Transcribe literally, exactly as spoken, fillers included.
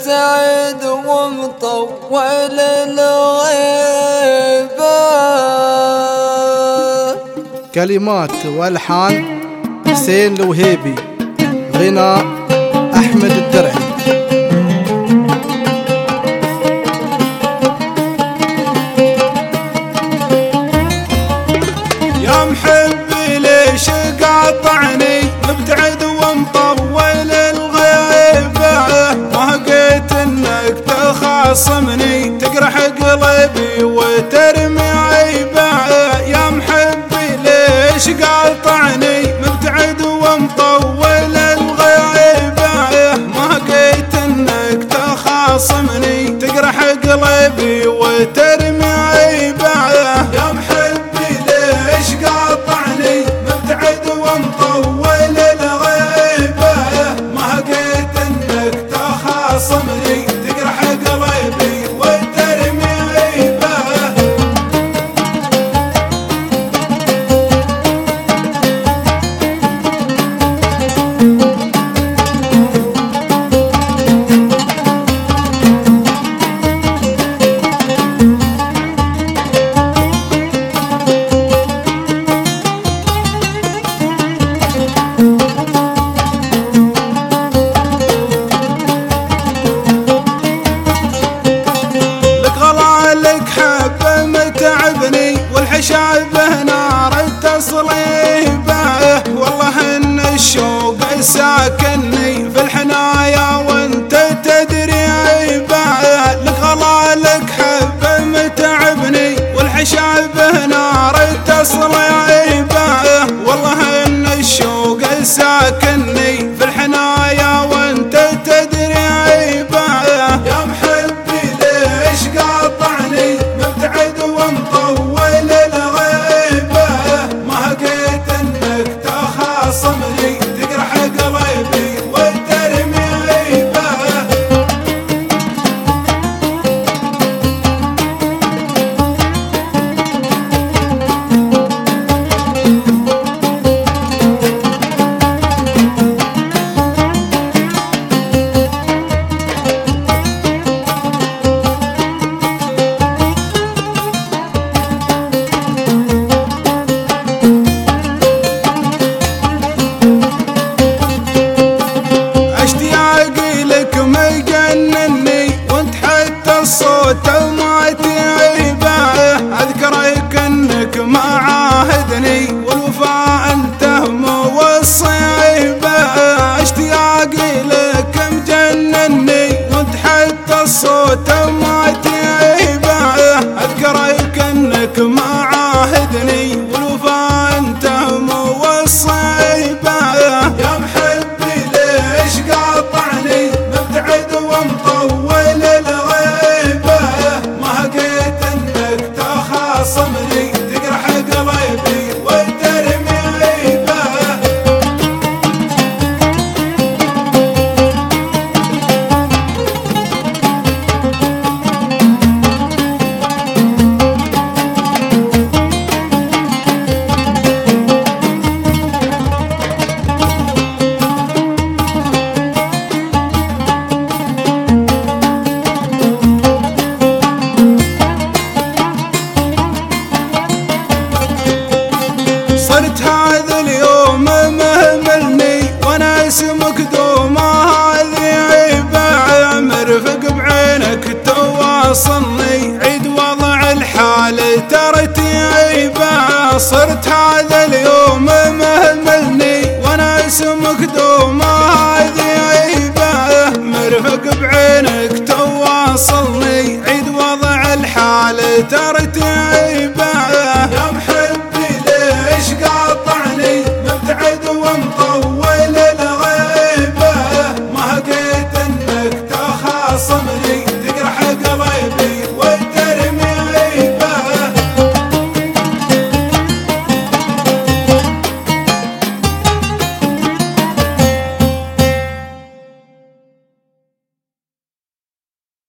مبتعد ومطول الغيبة. كلمات والحان حسين الوهيبي، غناء احمد الدرعي. يا محبي ليش قاطعني مبتعد ومطول الغيبة، ما لقيت انك تخاصمني تجرح قلبي وترمي عيبة. يا محبي ليش قاطعني مبتعد ومطول الغيبة، ما لقيت انك تخاصمني تجرح قلبي وترمي عيبة. يا محبي ليش قاطعني مبتعد ومطول الغيبة، ما لقيت انك تخاصمني تجرح قلبي وترمي عيبة. والحشابه نار تصليبه، والله ان الشوق ساكنني في الحنايا وانت تدري عيبه. لك غلا لك حبه متعبني والحشابه نار تصليبه، والله ان الشوق ساكنني في الحنايا وانت تدري عيبه. يا محبي ليش قاطعني مبتعد ومطول الغيبة، ما لقيت انك تخاصمني تجرح قلبي وترمي عيبة. اشتياقي لك مجنني وانت حتى الصوت ما تعيبه، اذكرك انك ما عاهدني والوفاء انت موصي عيبه. اشتياقي لك مجنني وانت حتى الصوت ما تعيبه، اذكرك انك ما عاهدني والوفاء انت موصي عيبه. يا محبي ليش قاطعني مبتعد ومطول الغيبة، ما لقيت انك تخاصمني تجرح قلبي وترمي عيبة. صرت هذا اليوم مهملني وانا اسمك دوما هذه عيبة، مرفق بعينك تواصلني عيد وضع الحال ترتي عيبة. صرت هذا اليوم مهملني وانا اسمك دوما هذه عيبة، مرفق بعينك تواصلني عيد وضع الحال ترتي عيبة.